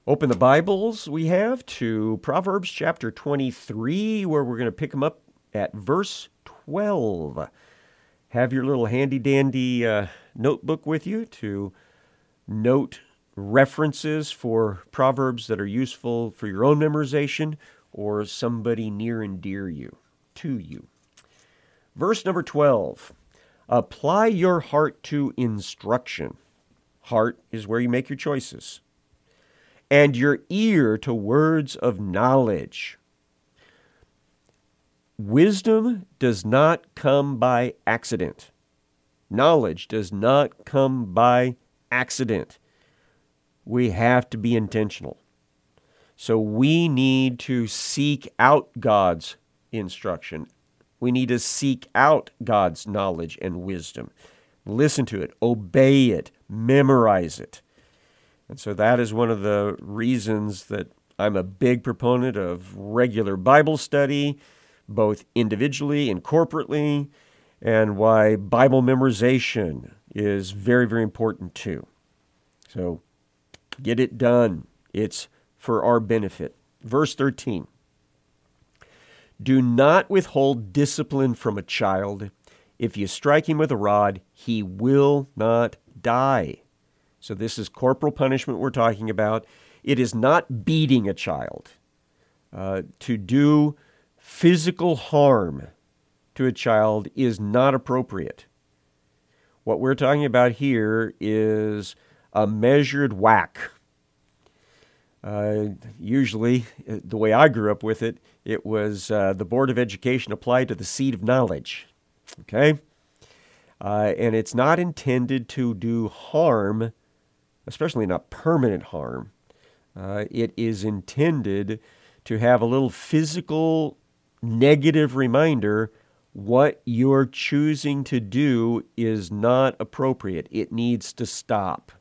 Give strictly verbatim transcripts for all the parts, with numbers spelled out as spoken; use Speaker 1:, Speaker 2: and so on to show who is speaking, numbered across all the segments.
Speaker 1: Open the Bibles we have to Proverbs chapter twenty-three, where we're going to pick them up at verse twelve. Have your little handy-dandy uh, notebook with you to note references for Proverbs that are useful for your own memorization or somebody near and dear you to you. Verse number twelve, apply your heart to instruction. Heart is where you make your choices. And your ear to words of knowledge. Wisdom does not come by accident. Knowledge does not come by accident. We have to be intentional. So we need to seek out God's instruction. We need to seek out God's knowledge and wisdom. Listen to it, obey it, memorize it. And so that is one of the reasons that I'm a big proponent of regular Bible study, both individually and corporately, and why Bible memorization is very, very important too. So get it done. It's for our benefit. Verse thirteen. Do not withhold discipline from a child. If you strike him with a rod, he will not die. So this is corporal punishment we're talking about. It is not beating a child. Uh, to do physical harm to a child is not appropriate. What we're talking about here is a measured whack. Uh, usually, the way I grew up with it, it was uh, the Board of Education applied to the seat of knowledge. Okay? Uh, and it's not intended to do harm, especially not permanent harm. Uh, it is intended to have a little physical negative reminder what you're choosing to do is not appropriate. It needs to stop.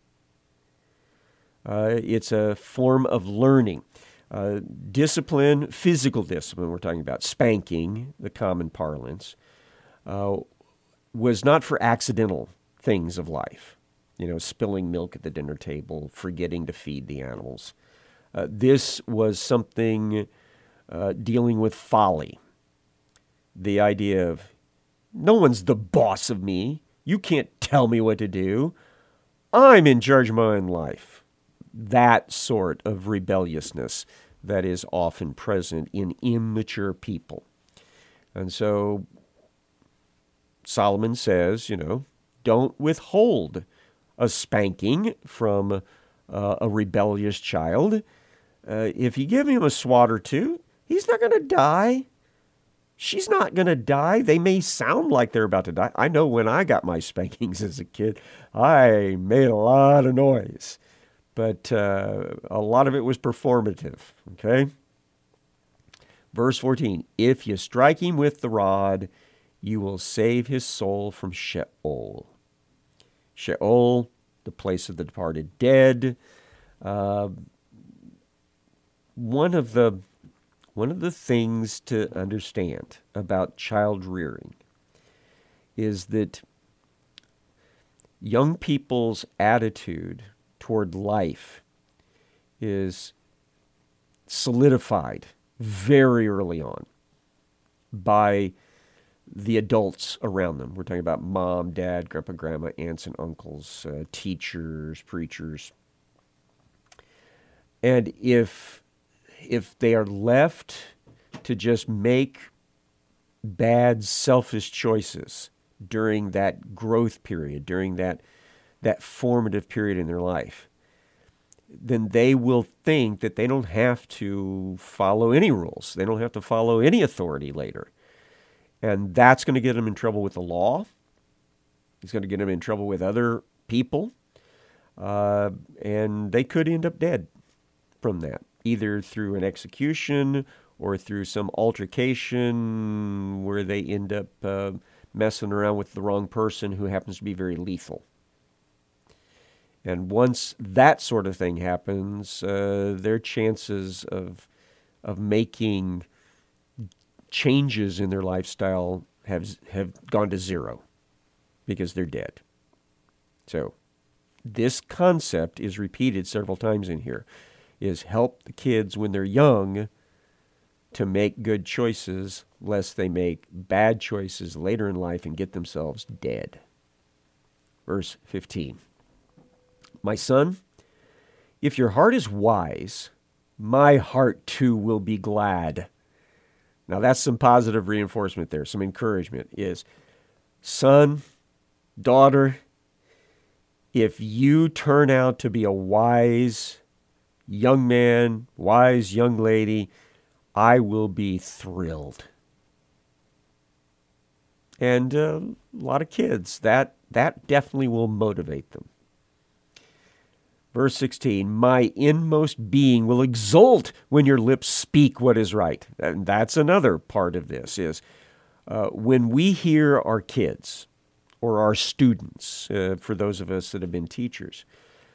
Speaker 1: Uh, it's a form of learning. Uh, discipline, physical discipline, we're talking about spanking, the common parlance, uh, was not for accidental things of life. You know, spilling milk at the dinner table, forgetting to feed the animals. Uh, this was something uh, dealing with folly. The idea of, no one's the boss of me. You can't tell me what to do. I'm in charge of my own life. That sort of rebelliousness that is often present in immature people. And so Solomon says, you know, don't withhold a spanking from uh, a rebellious child. Uh, if you give him a swat or two, he's not going to die. She's not going to die. They may sound like they're about to die. I know when I got my spankings as a kid, I made a lot of noise. But uh, a lot of it was performative, okay? Verse fourteen, if you strike him with the rod, you will save his soul from Sheol. Sheol, the place of the departed dead. Uh, one of the one of the things to understand about child rearing is that young people's attitude toward life is solidified very early on by the adults around them. We're talking about mom, dad, grandpa, grandma, aunts and uncles, uh, teachers, preachers. And if if they are left to just make bad, selfish choices during that growth period, during that that formative period in their life, then they will think that they don't have to follow any rules. They don't have to follow any authority later. And that's going to get them in trouble with the law. It's going to get them in trouble with other people. Uh, and they could end up dead from that, either through an execution or through some altercation where they end up uh, messing around with the wrong person who happens to be very lethal. And once that sort of thing happens, uh, their chances of of making changes in their lifestyle have have gone to zero because they're dead. So this concept is repeated several times in here. is help the kids when they're young to make good choices, lest they make bad choices later in life and get themselves dead. Verse fifteen. My son, if your heart is wise, my heart too will be glad. Now that's some positive reinforcement there, some encouragement is, son, daughter, if you turn out to be a wise young man, wise young lady, I will be thrilled. And uh, a lot of kids, that, that definitely will motivate them. Verse sixteen, my inmost being will exult when your lips speak what is right. And that's another part of this is uh, when we hear our kids or our students, uh, for those of us that have been teachers,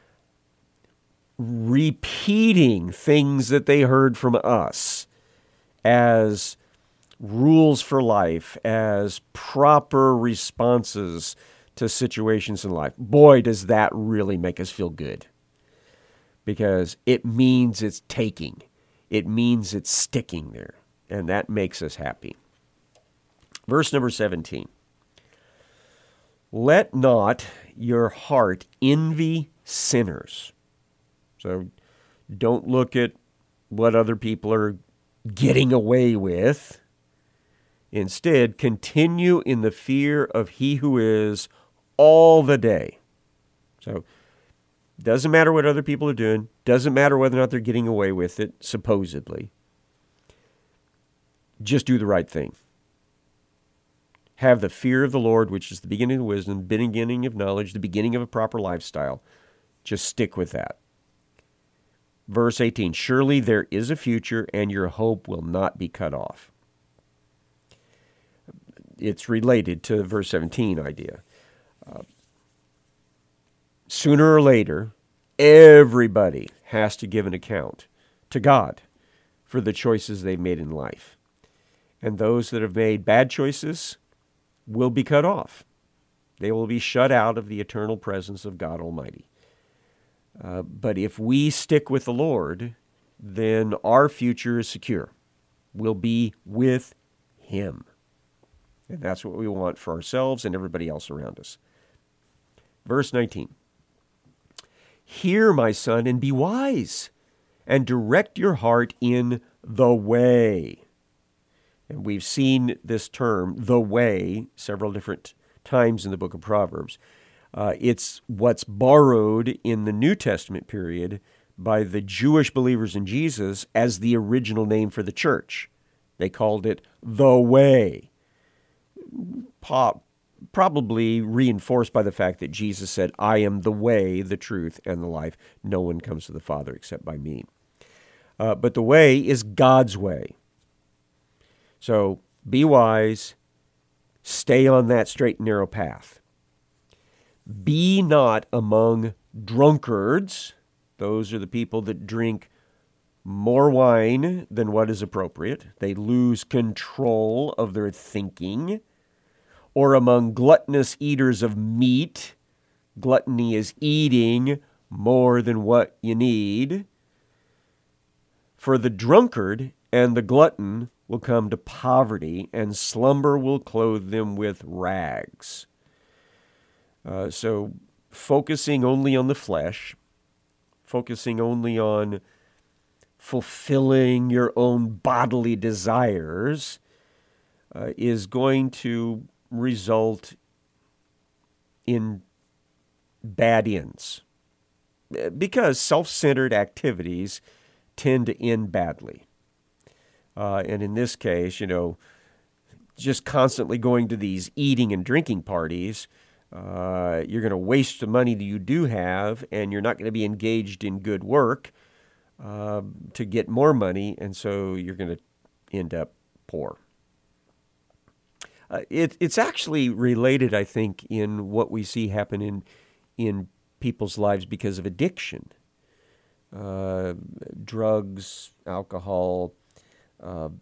Speaker 1: repeating things that they heard from us as rules for life, as proper responses to situations in life, boy, does that really make us feel good. Because it means it's taking. It means it's sticking there. And that makes us happy. Verse number seventeen. Let not your heart envy sinners. So don't look at what other people are getting away with. Instead, continue in the fear of he who is all the day. So doesn't matter what other people are doing. Doesn't matter whether or not they're getting away with it, supposedly. Just do the right thing. Have the fear of the Lord, which is the beginning of wisdom, beginning of knowledge, the beginning of a proper lifestyle. Just stick with that. Verse eighteen, surely there is a future and your hope will not be cut off. It's related to verse seventeen idea. Uh, Sooner or later, everybody has to give an account to God for the choices they've made in life. And those that have made bad choices will be cut off. They will be shut out of the eternal presence of God Almighty. Uh, but if we stick with the Lord, then our future is secure. We'll be with Him. And that's what we want for ourselves and everybody else around us. Verse nineteen. Hear, my son, and be wise, and direct your heart in the way. And we've seen this term, the way, several different times in the book of Proverbs. Uh, it's what's borrowed in the New Testament period by the Jewish believers in Jesus as the original name for the church. They called it the way. Pop. Probably reinforced by the fact that Jesus said, I am the way, the truth, and the life. No one comes to the Father except by me. Uh, but the way is God's way. So be wise. Stay on that straight and narrow path. Be not among drunkards. Those are the people that drink more wine than what is appropriate. They lose control of their thinking. Or among gluttonous eaters of meat. Gluttony is eating more than what you need. For the drunkard and the glutton will come to poverty, and slumber will clothe them with rags. Uh, so focusing only on the flesh, focusing only on fulfilling your own bodily desires uh, is going to result in bad ends. Because self-centered activities tend to end badly. Uh, and in this case, you know, just constantly going to these eating and drinking parties, uh, you're going to waste the money that you do have, and you're not going to be engaged in good work uh, to get more money, and so you're going to end up poor. Uh, it, it's actually related, I think, in what we see happen in, in people's lives because of addiction. Uh, drugs, alcohol, uh,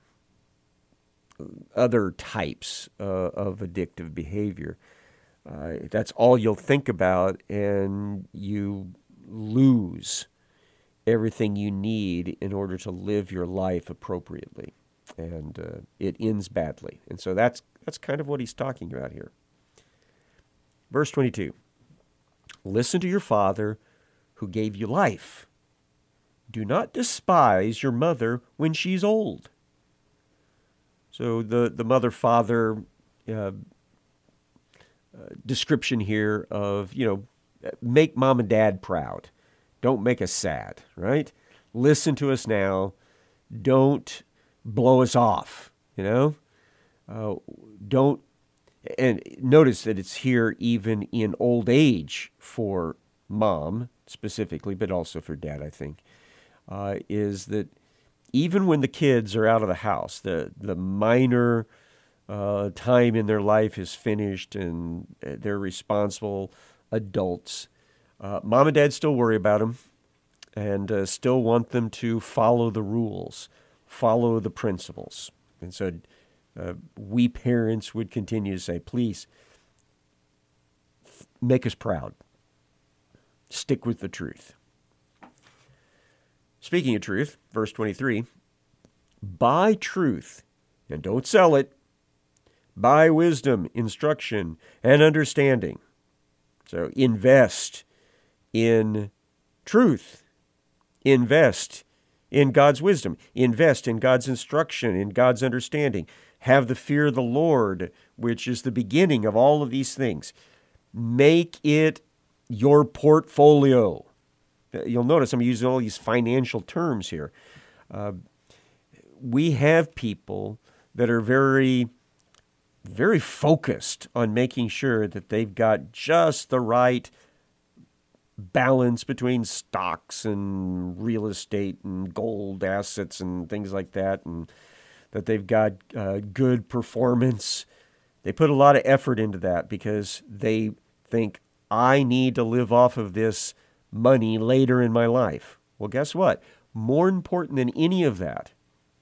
Speaker 1: other types uh, of addictive behavior. Uh, that's all you'll think about, and you lose everything you need in order to live your life appropriately. And uh, it ends badly. And so that's that's kind of what he's talking about here. Verse twenty-two, listen to your father who gave you life. Do not despise your mother when she's old. So the, the mother-father uh, uh, description here of, you know, make mom and dad proud. Don't make us sad, right? Listen to us now. Don't blow us off, you know? Uh, don't, and notice that it's here even in old age for mom specifically, but also for dad, I think, uh, is that even when the kids are out of the house, the, the minor uh, time in their life is finished and they're responsible adults, uh, mom and dad still worry about them and uh, still want them to follow the rules, follow the principles. And so uh, we parents would continue to say, please, make us proud. Stick with the truth. Speaking of truth, verse twenty-three, buy truth and don't sell it. Buy wisdom, instruction, and understanding. So invest in truth. Invest in God's wisdom. Invest in God's instruction, in God's understanding. Have the fear of the Lord, which is the beginning of all of these things. Make it your portfolio. You'll notice I'm using all these financial terms here. Uh, we have people that are very, very focused on making sure that they've got just the right balance between stocks and real estate and gold assets and things like that, and that they've got uh, good performance. They put a lot of effort into that because they think, I need to live off of this money later in my life. Well, guess what? More important than any of that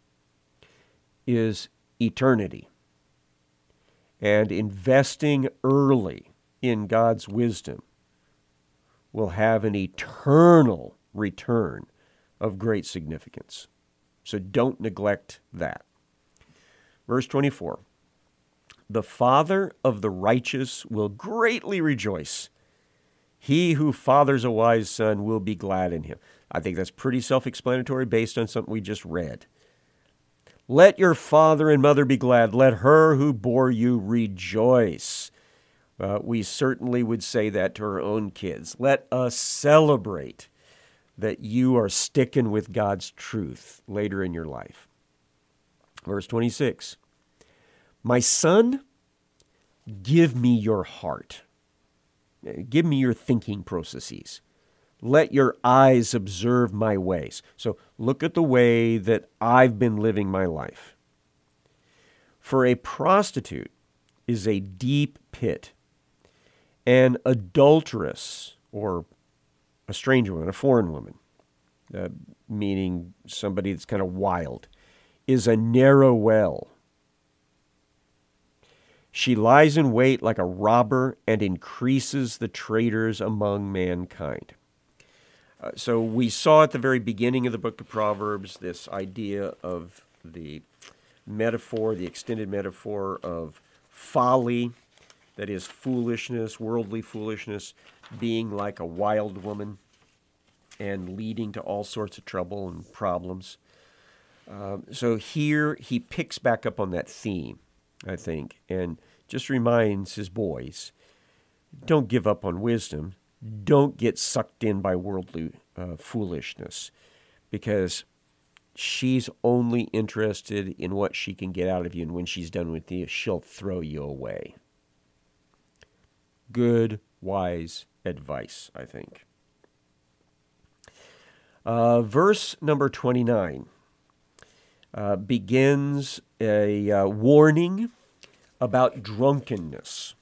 Speaker 1: is eternity. And investing early in God's wisdom will have an eternal return of great significance. So don't neglect that. Verse twenty-four, the father of the righteous will greatly rejoice. He who fathers a wise son will be glad in him. I think that's pretty self-explanatory based on something we just read. Let your father and mother be glad. Let her who bore you rejoice. Uh, we certainly would say that to our own kids. Let us celebrate that you are sticking with God's truth later in your life. Verse twenty-six, my son, give me your heart. Give me your thinking processes. Let your eyes observe my ways. So look at the way that I've been living my life. For a prostitute is a deep pit. An adulteress, or a stranger woman, a foreign woman, uh, meaning somebody that's kind of wild, is a narrow well. She lies in wait like a robber and increases the traitors among mankind. Uh, so we saw at the very beginning of the book of Proverbs this idea of the metaphor, the extended metaphor of folly, that is foolishness, worldly foolishness, being like a wild woman and leading to all sorts of trouble and problems. Uh, so here he picks back up on that theme, I think, and just reminds his boys, don't give up on wisdom. Don't get sucked in by worldly uh, foolishness, because she's only interested in what she can get out of you, and when she's done with you, she'll throw you away. Good, wise advice, I think. Uh, verse number twenty-nine uh, begins a uh, warning about drunkenness.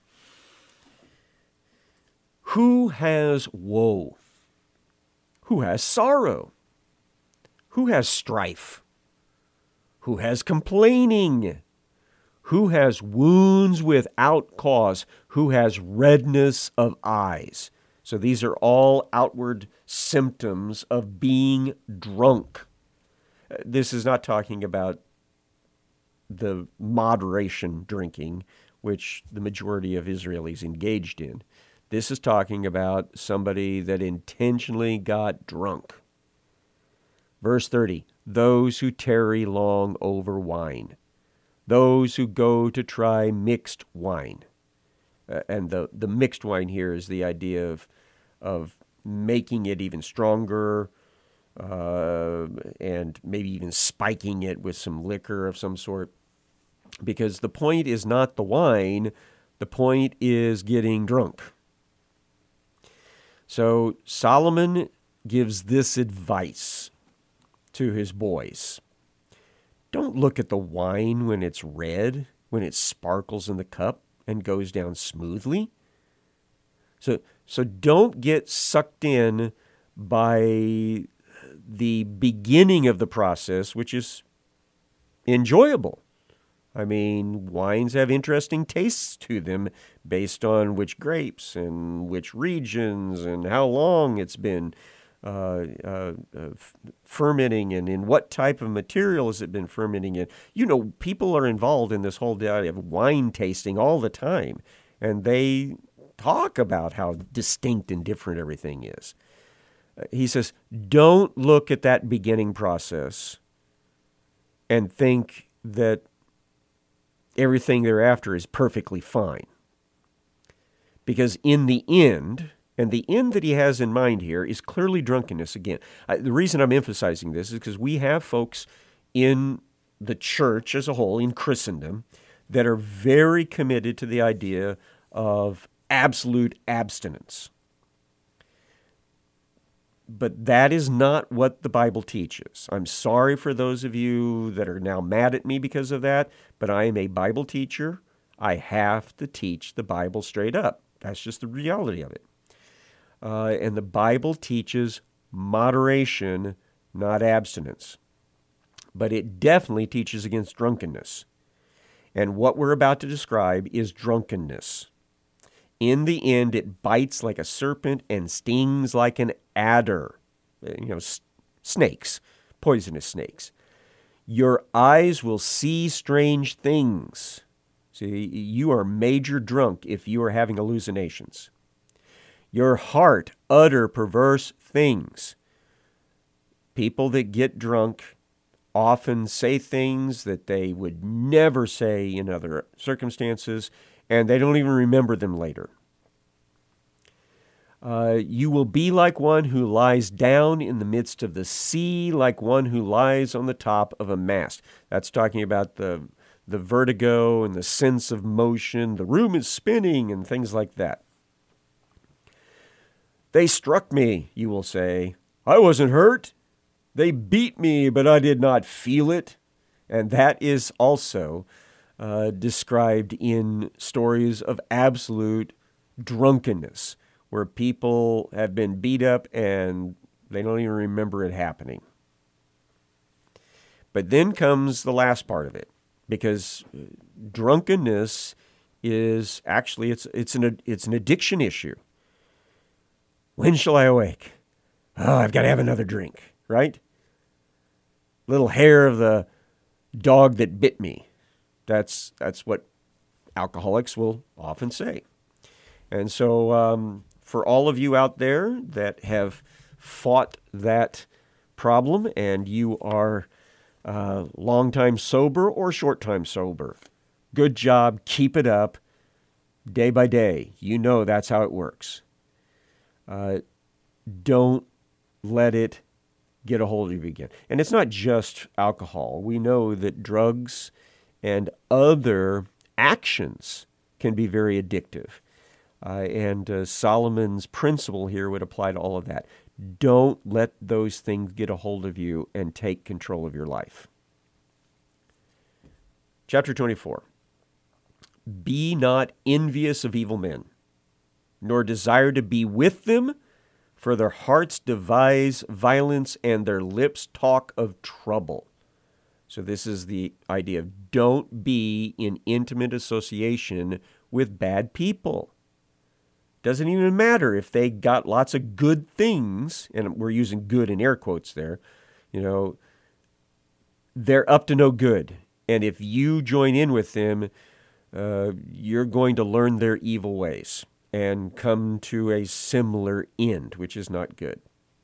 Speaker 1: Who has woe? Who has sorrow? Who has strife? Who has complaining? Who has wounds without cause? Who has redness of eyes? So these are all outward symptoms of being drunk. This is not talking about the moderation drinking, which the majority of Israelis engaged in. This is talking about somebody that intentionally got drunk. Verse thirty, those who tarry long over wine, those who go to try mixed wine. Uh, and the, the mixed wine here is the idea of, of making it even stronger, uh, and maybe even spiking it with some liquor of some sort. Because the point is not the wine, the point is getting drunk. So Solomon gives this advice to his boys. Don't look at the wine when it's red, when it sparkles in the cup and goes down smoothly. So, so don't get sucked in by the beginning of the process, which is enjoyable. I mean, wines have interesting tastes to them based on which grapes and which regions and how long it's been uh, uh, uh, fermenting and in what type of material has it been fermenting in. You know, people are involved in this whole idea of wine tasting all the time, and they talk about how distinct and different everything is. Uh, he says, don't look at that beginning process and think that everything thereafter is perfectly fine. Because in the end, and the end that he has in mind here is clearly drunkenness again. I, the reason I'm emphasizing this is because we have folks in the church as a whole, in Christendom, that are very committed to the idea of absolute abstinence. But that is not what the Bible teaches. I'm sorry for those of you that are now mad at me because of that, but I am a Bible teacher. I have to teach the Bible straight up. That's just the reality of it. Uh, and the Bible teaches moderation, not abstinence. But it definitely teaches against drunkenness. And what we're about to describe is drunkenness. In the end, it bites like a serpent and stings like an adder. You know, s- snakes, poisonous snakes. Your eyes will see strange things. See, you are major drunk if you are having hallucinations. Your heart utter perverse things. People that get drunk often say things that they would never say in other circumstances, and they don't even remember them later. Uh, you will be like one who lies down in the midst of the sea, like one who lies on the top of a mast. That's talking about the, the vertigo and the sense of motion. The room is spinning and things like that. They struck me, you will say. I wasn't hurt. They beat me, but I did not feel it. And that is also uh, described in stories of absolute drunkenness, where people have been beat up and they don't even remember it happening. But then comes the last part of it, because drunkenness is actually, it's it's an it's an addiction issue. When shall I awake? Oh, I've got to have another drink, right? Little hair of the dog that bit me. That's that's what alcoholics will often say. And so um, for all of you out there that have fought that problem and you are uh, long time sober or short time sober, good job. Keep it up day by day. You know that's how it works. Uh, don't let it get a hold of you again. And it's not just alcohol. We know that drugs and other actions can be very addictive. Uh, and uh, Solomon's principle here would apply to all of that. Don't let those things get a hold of you and take control of your life. Chapter twenty-four. Be not envious of evil men, nor desire to be with them, for their hearts devise violence and their lips talk of trouble. So this is the idea of don't be in intimate association with bad people. Doesn't even matter if they got lots of good things, and we're using good in air quotes there, you know, they're up to no good. And if you join in with them, uh, you're going to learn their evil ways and come to a similar end, which is not good.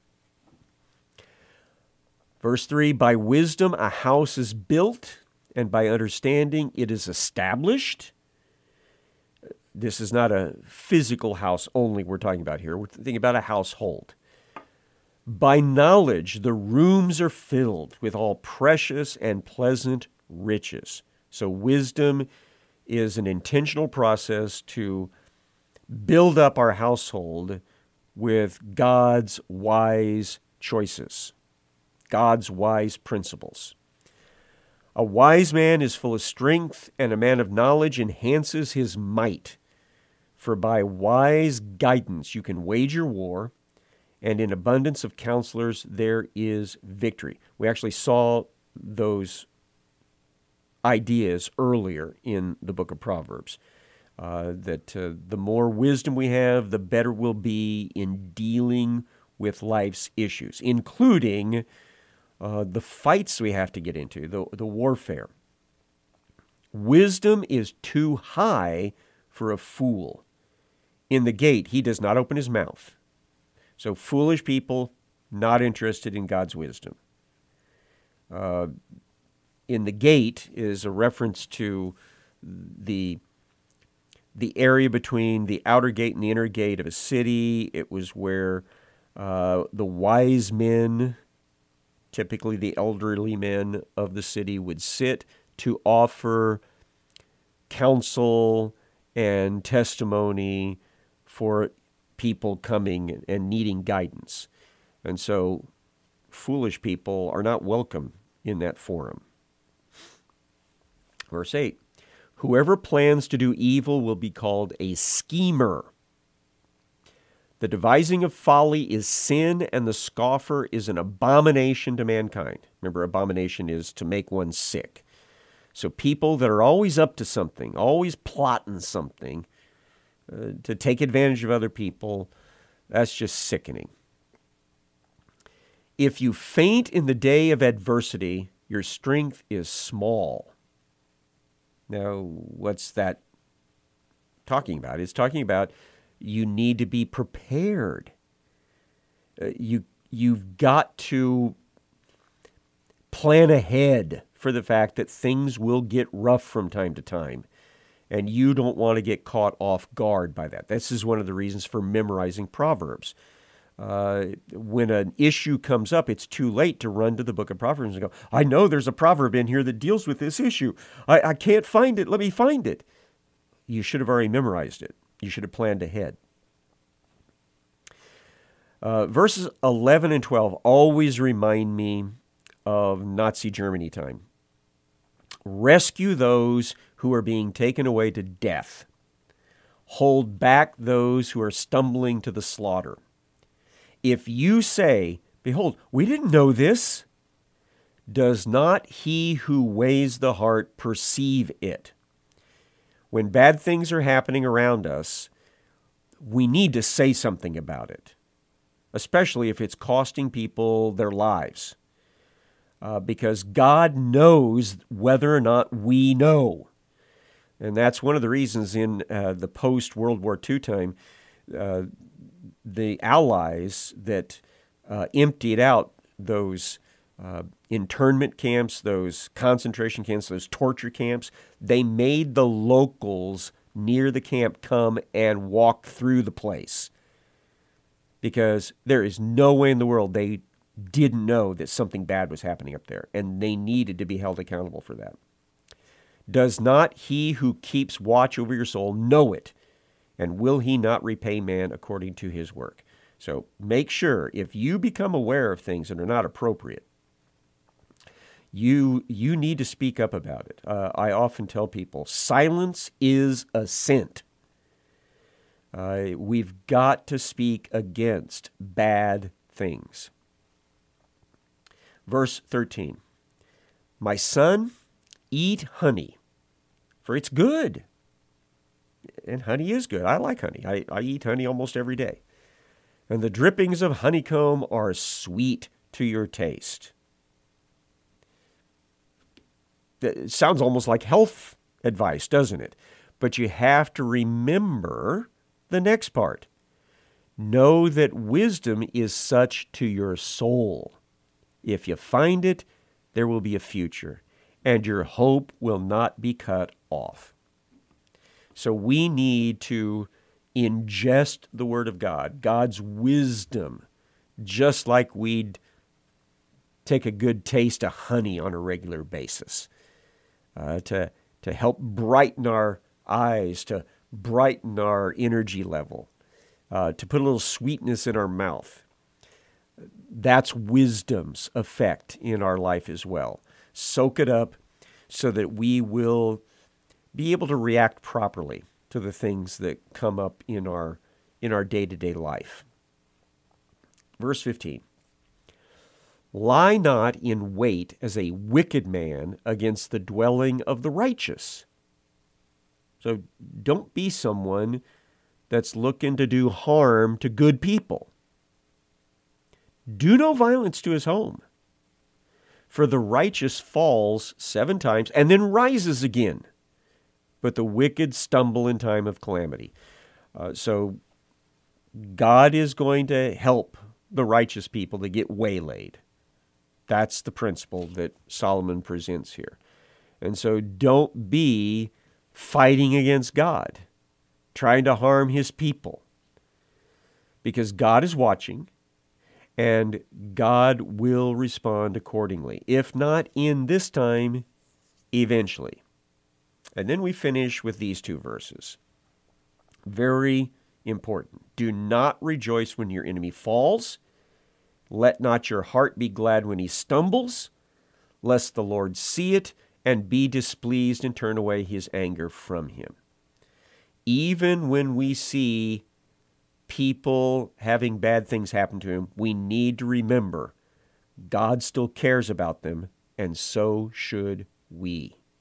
Speaker 1: Verse three, by wisdom a house is built, and by understanding it is established. This is not a physical house only we're talking about here. We're thinking about a household. By knowledge the rooms are filled with all precious and pleasant riches. So wisdom is an intentional process to build up our household with God's wise choices, God's wise principles. A wise man is full of strength, and a man of knowledge enhances his might. For by wise guidance you can wage your war, and in abundance of counselors there is victory. We actually saw those ideas earlier in the book of Proverbs, uh, that uh, the more wisdom we have, the better we'll be in dealing with life's issues, including uh, the fights we have to get into, the, the warfare. Wisdom is too high for a fool. In the gate, he does not open his mouth. So foolish people, not interested in God's wisdom. Uh, in the gate is a reference to the, the area between the outer gate and the inner gate of a city. It was where uh, the wise men, typically the elderly men of the city, would sit to offer counsel and testimony for people coming and needing guidance. And so foolish people are not welcome in that forum. Verse eight, whoever plans to do evil will be called a schemer. The devising of folly is sin, and the scoffer is an abomination to mankind. Remember, abomination is to make one sick. So people that are always up to something, always plotting something, uh, to take advantage of other people, that's just sickening. If you faint in the day of adversity, your strength is small. Now, what's that talking about? It's talking about you need to be prepared. Uh, you, you've got to plan ahead for the fact that things will get rough from time to time, and you don't want to get caught off guard by that. This is one of the reasons for memorizing Proverbs. Uh, when an issue comes up, it's too late to run to the book of Proverbs and go, I know there's a proverb in here that deals with this issue. I, I can't find it. Let me find it. You should have already memorized it. You should have planned ahead. Uh, verses eleven and twelve always remind me of Nazi Germany time. Rescue those who are being taken away to death. Hold back those who are stumbling to the slaughter. If you say, behold, we didn't know this, does not he who weighs the heart perceive it? When bad things are happening around us, we need to say something about it, especially if it's costing people their lives. Uh, because God knows whether or not we know. And that's one of the reasons in uh, the post-World War Two time, uh, the Allies that uh, emptied out those uh, internment camps, those concentration camps, those torture camps, they made the locals near the camp come and walk through the place. Because there is no way in the world they didn't know that something bad was happening up there, and they needed to be held accountable for that. Does not he who keeps watch over your soul know it? And will he not repay man according to his work? So make sure, if you become aware of things that are not appropriate, you you need to speak up about it. Uh, I often tell people, silence is assent. Uh, we've got to speak against bad things. Verse thirteen, my son, eat honey, for it's good. And honey is good. I like honey. I, I eat honey almost every day. And the drippings of honeycomb are sweet to your taste. It sounds almost like health advice, doesn't it? But you have to remember the next part. Know that wisdom is such to your soul. If you find it, there will be a future, and your hope will not be cut off. So we need to ingest the Word of God, God's wisdom, just like we'd take a good taste of honey on a regular basis, uh, to, to help brighten our eyes, to brighten our energy level, uh, to put a little sweetness in our mouth. That's wisdom's effect in our life as well. Soak it up so that we will be able to react properly to the things that come up in our in our day-to-day life. Verse fifteen. Lie not in wait as a wicked man against the dwelling of the righteous. So don't be someone that's looking to do harm to good people. Do no violence to his home. For the righteous falls seven times and then rises again, but the wicked stumble in time of calamity. Uh, so God is going to help the righteous people to get waylaid. That's the principle that Solomon presents here. And so don't be fighting against God, trying to harm his people, because God is watching and God will respond accordingly. If not in this time, eventually. And then we finish with these two verses. Very important. Do not rejoice when your enemy falls. Let not your heart be glad when he stumbles, lest the Lord see it and be displeased and turn away his anger from him. Even when we see people having bad things happen to him, we need to remember God still cares about them, and so should we.